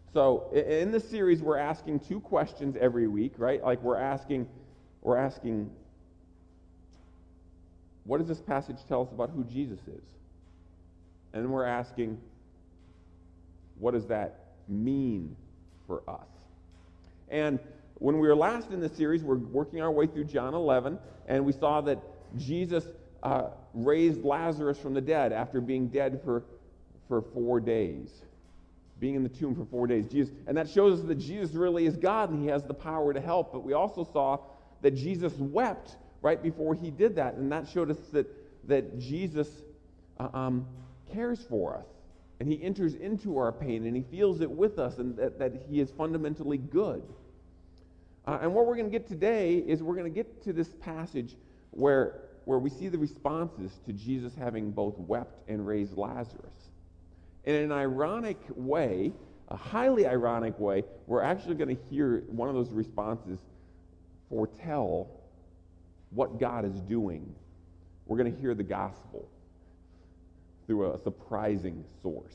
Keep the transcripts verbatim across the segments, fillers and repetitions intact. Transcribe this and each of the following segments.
So in this series, we're asking two questions every week, right? Like we're asking, we're asking, what does this passage tell us about who Jesus is? And then we're asking, what does that mean for us? And when we were last in this series, we're working our way through John eleven, and we saw that Jesus uh, raised Lazarus from the dead after being dead for, for four days. Being in the tomb for four days. Jesus, and that shows us that Jesus really is God and he has the power to help. But we also saw that Jesus wept right before he did that. And that showed us that, that Jesus uh, um, cares for us. And he enters into our pain and he feels it with us, and that, that he is fundamentally good. Uh, and what we're going to get today is we're going to get to this passage where, where we see the responses to Jesus having both wept and raised Lazarus. In an ironic way, a highly ironic way, we're actually going to hear one of those responses foretell what God is doing. We're going to hear the gospel through a surprising source.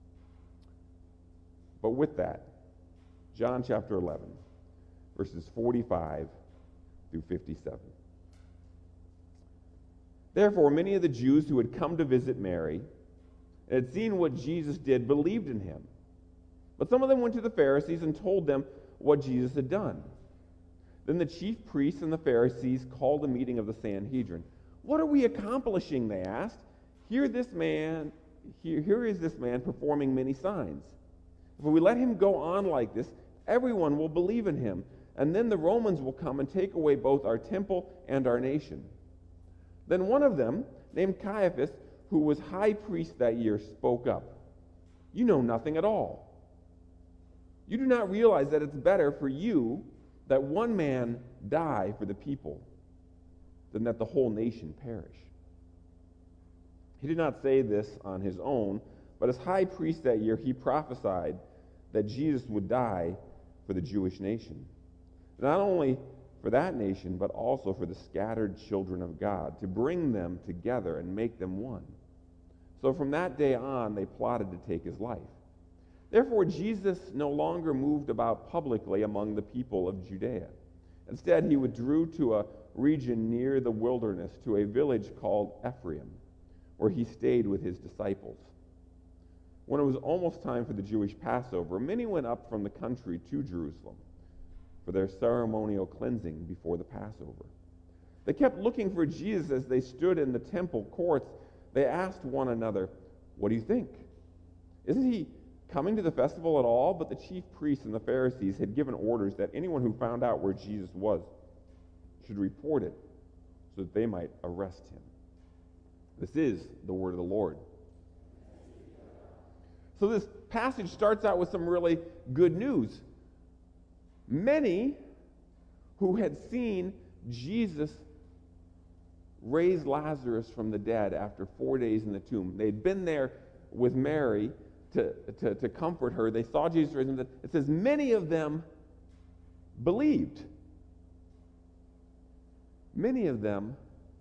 But with that, John chapter eleven, verses forty-five through fifty-seven. Therefore, many of the Jews who had come to visit Mary and had seen what Jesus did believed in him. But some of them went to the Pharisees and told them what Jesus had done. Then the chief priests and the Pharisees called a meeting of the Sanhedrin. "What are we accomplishing?" they asked. Here this man, here, here is this man performing many signs. If we let him go on like this, everyone will believe in him, and then the Romans will come and take away both our temple and our nation. Then one of them, named Caiaphas, who was high priest that year, spoke up. "You know nothing at all. You do not realize that it's better for you that one man die for the people than that the whole nation perish." He did not say this on his own, but as high priest that year, he prophesied that Jesus would die for the Jewish nation. Not only for that nation, but also for the scattered children of God, to bring them together and make them one. So from that day on, they plotted to take his life. Therefore, Jesus no longer moved about publicly among the people of Judea. Instead, he withdrew to a region near the wilderness, to a village called Ephraim, where he stayed with his disciples. When it was almost time for the Jewish Passover, many went up from the country to Jerusalem for their ceremonial cleansing before the Passover. They kept looking for Jesus as they stood in the temple courts. They asked one another, "What do you think? Isn't he coming to the festival at all?" But the chief priests and the Pharisees had given orders that anyone who found out where Jesus was should report it so that they might arrest him. This is the word of the Lord. So this passage starts out with some really good news. Many who had seen Jesus raise Lazarus from the dead after four days in the tomb, they'd been there with Mary to, to, to comfort her. They saw Jesus raise from the dead. It says many of them believed. Many of them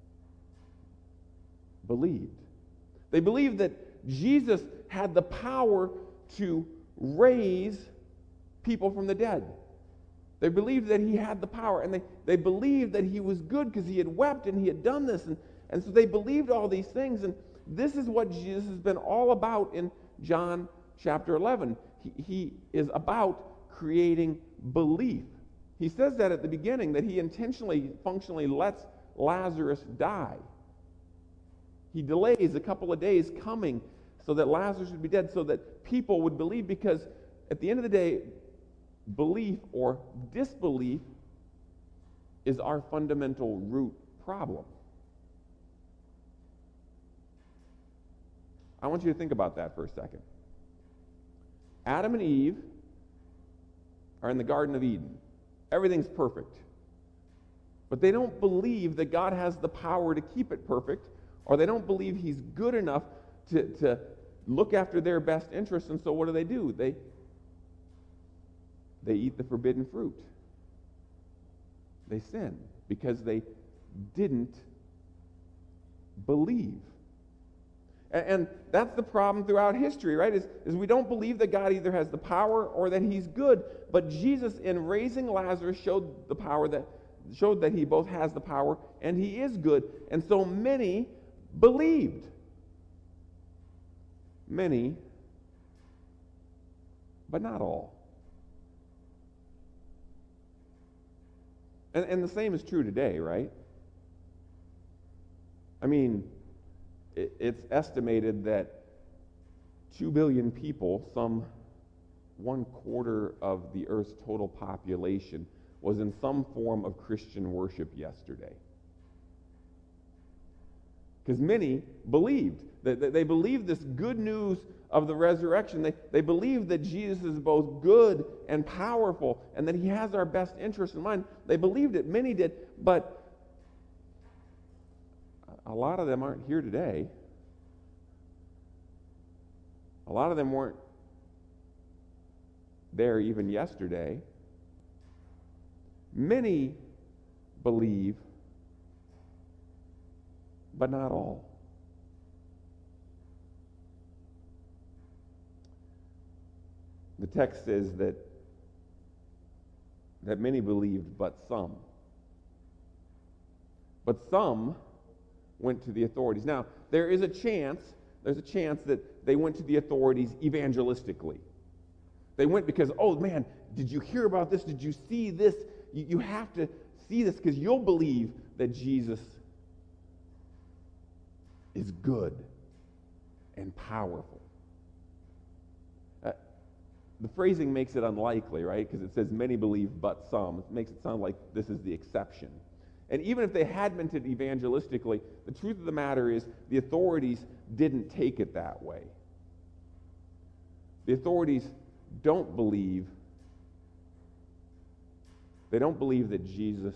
believed. They believed that Jesus had the power to raise people from the dead. They believed that he had the power, and they, they believed that he was good because he had wept and he had done this. And, and so they believed all these things, and this is what Jesus has been all about in John chapter eleven. He, he is about creating belief. He says that at the beginning, that he intentionally, functionally lets Lazarus die. He delays a couple of days coming so that Lazarus would be dead, so that people would believe, because at the end of the day, belief or disbelief is our fundamental root problem. I want you to think about that for a second. Adam and Eve are in the Garden of Eden. Everything's perfect. But they don't believe that God has the power to keep it perfect, or they don't believe he's good enough to, to look after their best interests, and so what do they do? They They eat the forbidden fruit. They sin because they didn't believe. And, and that's the problem throughout history, right? Is, is we don't believe that God either has the power or that he's good. But Jesus, in raising Lazarus, showed the power that showed that he both has the power and he is good. And so many believed. Many, but not all. And, and the same is true today, right? I mean, it, it's estimated that two billion people, some one quarter of the Earth's total population, was in some form of Christian worship yesterday. Because many believed. That they believed this good news of the resurrection. They, they believed that Jesus is both good and powerful and that he has our best interest in mind. They believed it. Many did. But a lot of them aren't here today. A lot of them weren't there even yesterday. Many believe, but not all. The text says that that many believed, but some. But some went to the authorities. Now, there is a chance, there's a chance that they went to the authorities evangelistically. They went because, oh man, did you hear about this? Did you see this? You, you have to see this because you'll believe that Jesus is good and powerful. Uh, the phrasing makes it unlikely, right? Because it says many believe but some. It makes it sound like this is the exception. And even if they had meant it evangelistically, the truth of the matter is the authorities didn't take it that way. The authorities don't believe, they don't believe that Jesus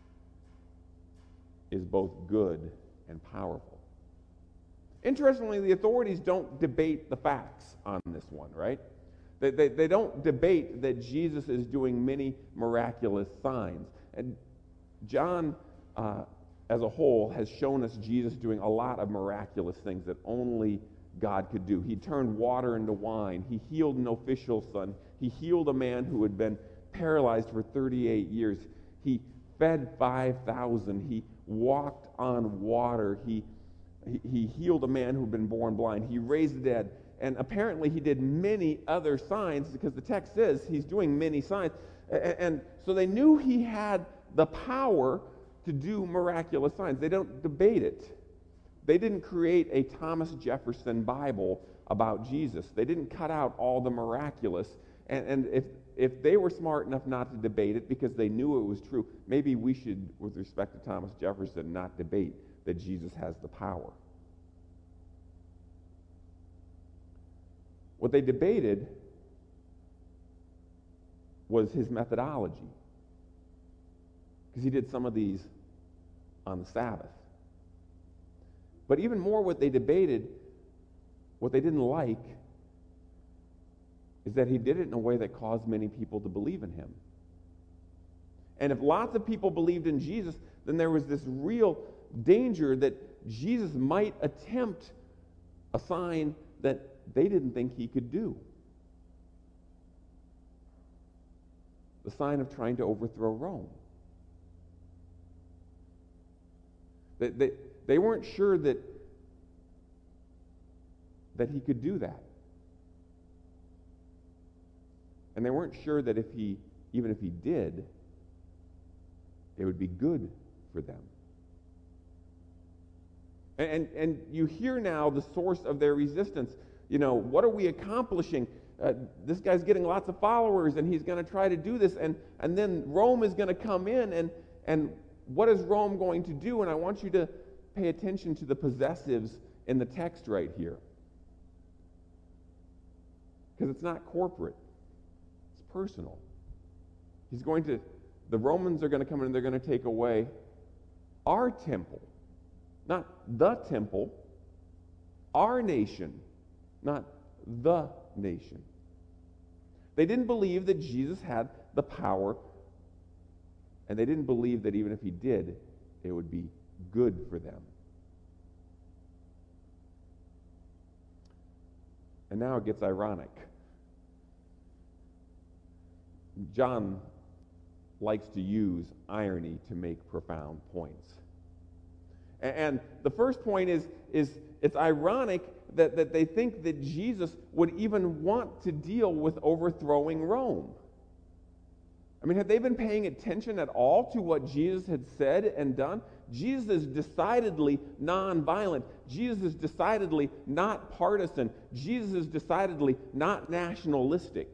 is both good and powerful. Interestingly, the authorities don't debate the facts on this one, right? They, they, they don't debate that Jesus is doing many miraculous signs. And John, uh, as a whole, has shown us Jesus doing a lot of miraculous things that only God could do. He turned water into wine. He healed an official's son. He healed a man who had been paralyzed for thirty-eight years. He fed five thousand. He walked on water. He, he, he healed a man who had been born blind. He raised the dead. And apparently he did many other signs because the text says he's doing many signs. And, and so they knew he had the power to do miraculous signs. They don't debate it. They didn't create a Thomas Jefferson Bible about Jesus. They didn't cut out all the miraculous. And, and if, if they were smart enough not to debate it because they knew it was true, maybe we should, with respect to Thomas Jefferson, not debate that Jesus has the power. What they debated was his methodology, because he did some of these on the Sabbath. But even more, what they debated, what they didn't like, is that he did it in a way that caused many people to believe in him. And if lots of people believed in Jesus, then there was this real danger that Jesus might attempt a sign that they didn't think he could do. The sign of trying to overthrow Rome. They, they, they weren't sure that, that he could do that. And they weren't sure that if he, even if he did, it would be good for them. And, and, and you hear now the source of their resistance. You know, what are we accomplishing? Uh, this guy's getting lots of followers, and he's going to try to do this, and, and then Rome is going to come in, and, and what is Rome going to do? And I want you to pay attention to the possessives in the text right here. Because it's not corporate. It's personal. He's going to, the Romans are going to come in and they're going to take away our temple. Not the temple, our nation, not the nation. They didn't believe that Jesus had the power, and they didn't believe that even if he did, it would be good for them. And now it gets ironic. John likes to use irony to make profound points. And the first point is, is it's ironic that, that they think that Jesus would even want to deal with overthrowing Rome. I mean, have they been paying attention at all to what Jesus had said and done? Jesus is decidedly nonviolent. Jesus is decidedly not partisan. Jesus is decidedly not nationalistic.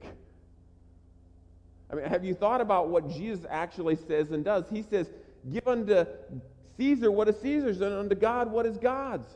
I mean, have you thought about what Jesus actually says and does? He says, give unto Caesar what is Caesar's, and unto God what is God's.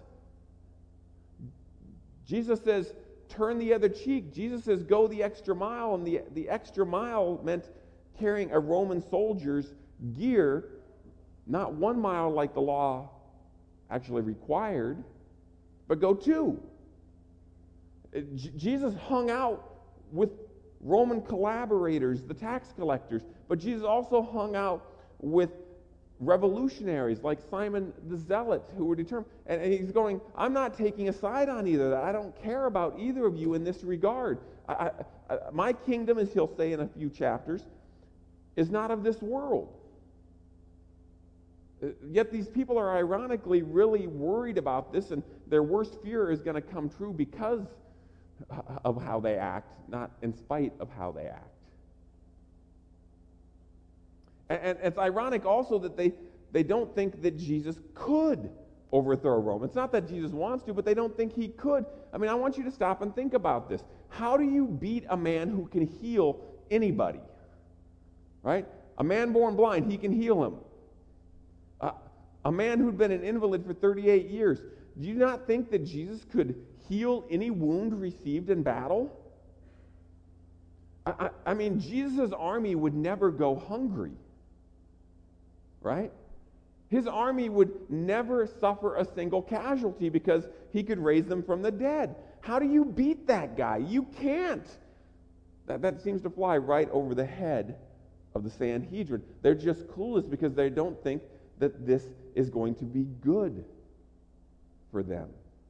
Jesus says, turn the other cheek. Jesus says, go the extra mile, and the, the extra mile meant carrying a Roman soldier's gear, not one mile like the law actually required, but go two. J- Jesus hung out with Roman collaborators, the tax collectors, but Jesus also hung out with revolutionaries like Simon the Zealot who were determined. And, and he's going, I'm not taking a side on either of that. I don't care about either of you in this regard. I, I, I, my kingdom, as he'll say in a few chapters, is not of this world. Uh, Yet these people are ironically really worried about this, and their worst fear is going to come true because of how they act, not in spite of how they act. And, and it's ironic also that they, they don't think that Jesus could overthrow Rome. It's not that Jesus wants to, but they don't think he could. I mean, I want you to stop and think about this. How do you beat a man who can heal anybody? Right? A man born blind, he can heal him. Uh, a man who'd been an invalid for thirty-eight years. Do you not think that Jesus could heal any wound received in battle? I, I, I mean, Jesus' army would never go hungry. Right? His army would never suffer a single casualty because he could raise them from the dead. How do you beat that guy? You can't. That, that seems to fly right over the head of the Sanhedrin. They're just clueless because they don't think that this is going to be good for them.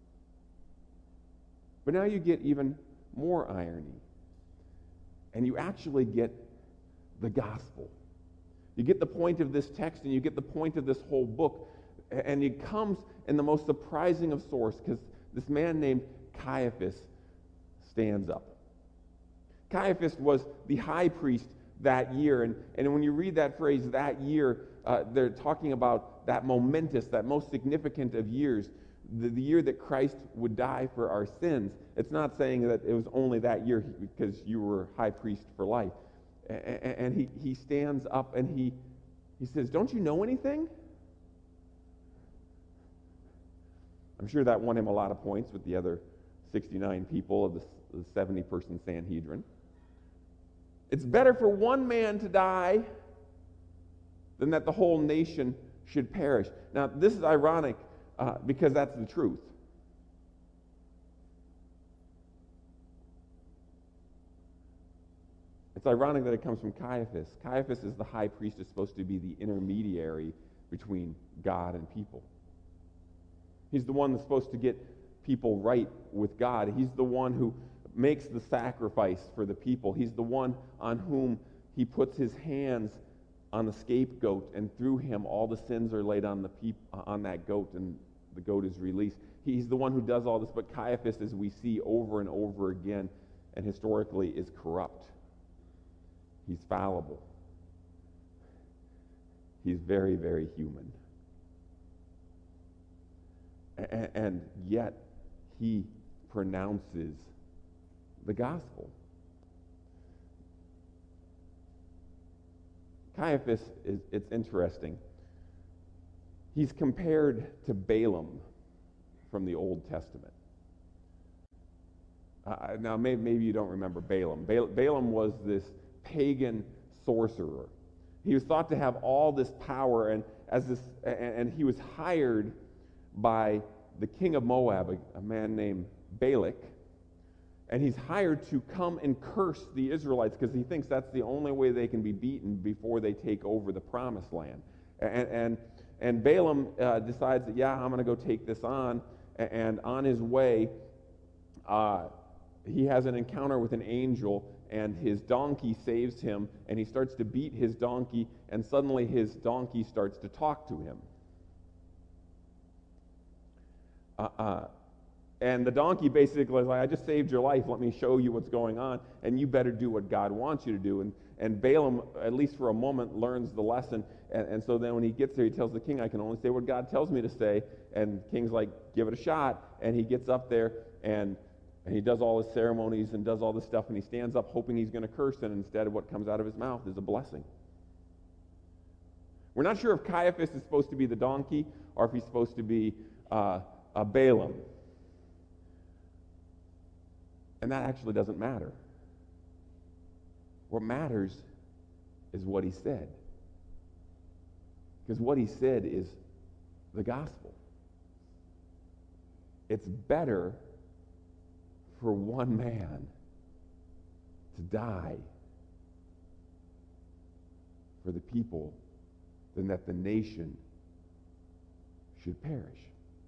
But now you get even more irony. And you actually get the gospel. You get the point of this text, and you get the point of this whole book. And it comes in the most surprising of source, because this man named Caiaphas stands up. Caiaphas was the high priest that year. And, and when you read that phrase, that year, uh, they're talking about that momentous, that most significant of years, the, the year that Christ would die for our sins. It's not saying that it was only that year because you were high priest for life. And, and he, he stands up and he, he says, don't you know anything? I'm sure that won him a lot of points with the other sixty-nine people of the, the seventy-person Sanhedrin. It's better for one man to die than that the whole nation should perish. Now, this is ironic uh, because that's the truth. It's ironic that it comes from Caiaphas. Caiaphas is the high priest, is supposed to be the intermediary between God and people. He's the one that's supposed to get people right with God. He's the one who makes the sacrifice for the people. He's the one on whom he puts his hands on the scapegoat, and through him all the sins are laid on the peop- on that goat, and the goat is released. He's the one who does all this, but Caiaphas, as we see over and over again, and historically, is corrupt. He's fallible. He's very, very human. And, and yet, he pronounces the gospel. Caiaphas, is, it's interesting. He's compared to Balaam from the Old Testament. Uh, now, maybe, maybe you don't remember Balaam. Bal- Balaam was this pagan sorcerer. He was thought to have all this power, and as this, and, and he was hired by the king of Moab, a, a man named Balak, and he's hired to come and curse the Israelites because he thinks that's the only way they can be beaten before they take over the promised land. And and, and Balaam uh, decides that, yeah, I'm going to go take this on, and on his way, uh, he has an encounter with an angel, and his donkey saves him, and he starts to beat his donkey, and suddenly his donkey starts to talk to him. Uh, uh, and the donkey basically is like, I just saved your life, let me show you what's going on, and you better do what God wants you to do. And, and Balaam, at least for a moment, learns the lesson, and, and so then when he gets there, he tells the king, I can only say what God tells me to say, and the king's like, give it a shot, and he gets up there, and And he does all his ceremonies and does all this stuff, and he stands up hoping he's going to curse, and instead of what comes out of his mouth is a blessing. We're not sure if Caiaphas is supposed to be the donkey or if he's supposed to be uh, a Balaam. And that actually doesn't matter. What matters is what he said. Because what he said is the gospel. It's better for one man to die for the people than that the nation should perish.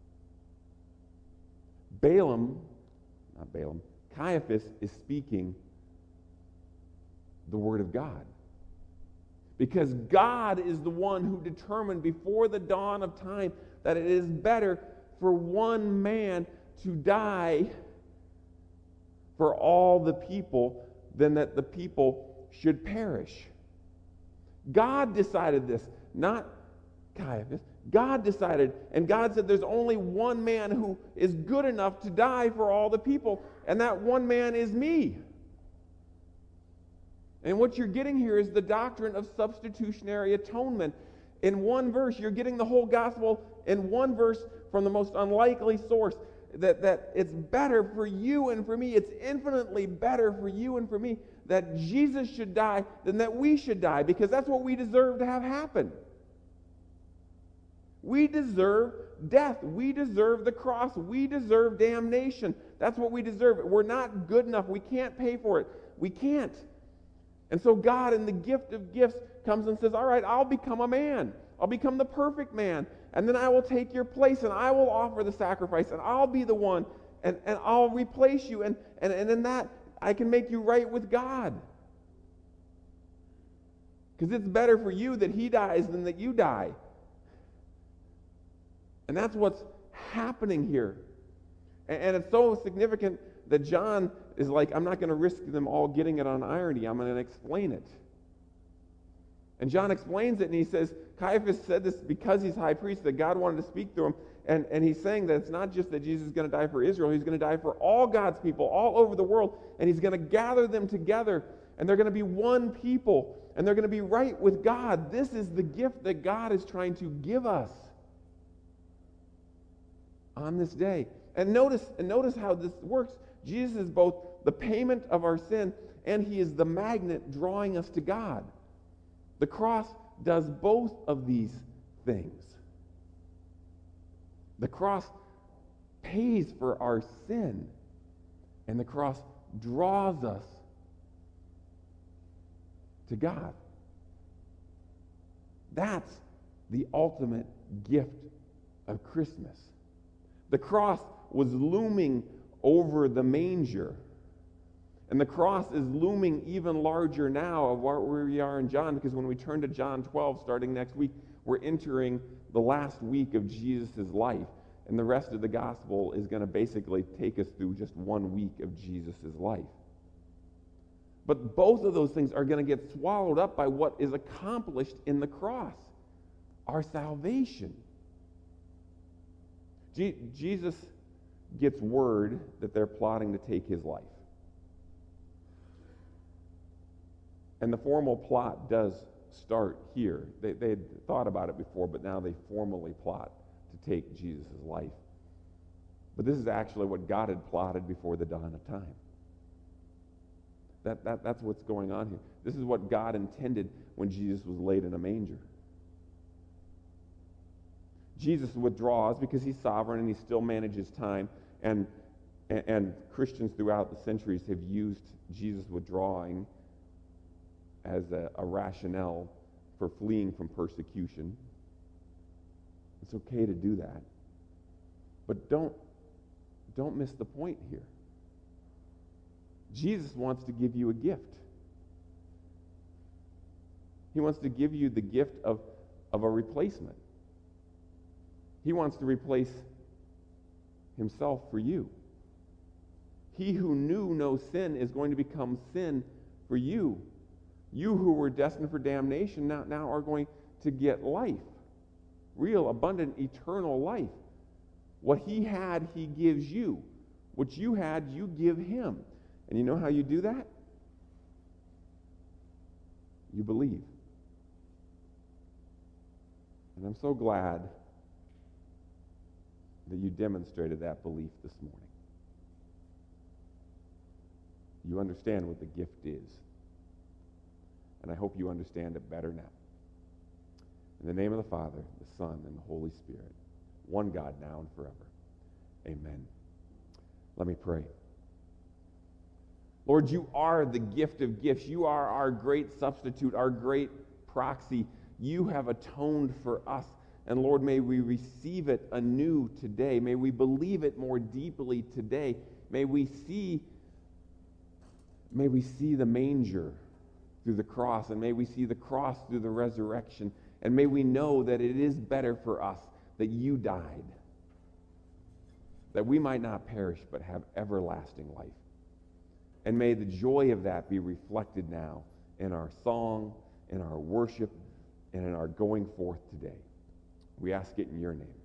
Balaam, not Balaam, Caiaphas is speaking the word of God. Because God is the one who determined before the dawn of time that it is better for one man to die for all the people than that the people should perish. God decided this, not Caiaphas. God decided, and God said there's only one man who is good enough to die for all the people, and that one man is me. And what you're getting here is the doctrine of substitutionary atonement. In one verse, you're getting the whole gospel in one verse from the most unlikely source. That, that it's better for you and for me, it's infinitely better for you and for me that Jesus should die than that we should die, because that's what we deserve to have happen. We deserve death. We deserve the cross. We deserve damnation. That's what we deserve. We're not good enough. We can't pay for it. We can't. And so God, in the gift of gifts, comes and says, all right, I'll become a man. I'll become the perfect man. And then I will take your place, and I will offer the sacrifice, and I'll be the one, and, and I'll replace you. And, and, and in that, I can make you right with God. Because it's better for you that he dies than that you die. And that's what's happening here. And, and it's so significant that John is like, I'm not going to risk them all getting it on irony. I'm going to explain it. And John explains it, and he says, Caiaphas said this because he's high priest, that God wanted to speak through him. And, and he's saying that it's not just that Jesus is going to die for Israel, he's going to die for all God's people all over the world, and he's going to gather them together, and they're going to be one people, and they're going to be right with God. This is the gift that God is trying to give us on this day. And notice, and notice how this works. Jesus is both the payment of our sin, and he is the magnet drawing us to God. The cross does both of these things. The cross pays for our sin, and the cross draws us to God. That's the ultimate gift of Christmas. The cross was looming over the manger. And the cross is looming even larger now of where we are in John, because when we turn to John twelve, starting next week, we're entering the last week of Jesus' life. And the rest of the gospel is going to basically take us through just one week of Jesus' life. But both of those things are going to get swallowed up by what is accomplished in the cross, our salvation. Je- Jesus gets word that they're plotting to take his life. And the formal plot does start here. They, they had thought about it before, but now they formally plot to take Jesus' life. But this is actually what God had plotted before the dawn of time. That, that, that's what's going on here. This is what God intended when Jesus was laid in a manger. Jesus withdraws because he's sovereign and he still manages time. And, and, and Christians throughout the centuries have used Jesus withdrawing as a, a rationale for fleeing from persecution. It's okay to do that. But don't, don't miss the point here. Jesus wants to give you a gift. He wants to give you the gift of, of a replacement. He wants to replace himself for you. He who knew no sin is going to become sin for you. You who were destined for damnation now, now are going to get life. Real, abundant, eternal life. What he had, he gives you. What you had, you give him. And you know how you do that? You believe. And I'm so glad that you demonstrated that belief this morning. You understand what the gift is. And I hope you understand it better now. In the name of the Father, the Son, and the Holy Spirit, one God now and forever. Amen. Let me pray. Lord, you are the gift of gifts. You are our great substitute, our great proxy. You have atoned for us. And Lord, may we receive it anew today. May we believe it more deeply today. May we see, may we see the manger through the cross, and may we see the cross through the resurrection. And may we know that it is better for us that you died, that we might not perish but have everlasting life. And may the joy of that be reflected now in our song, in our worship, and in our going forth today. We ask it in your name.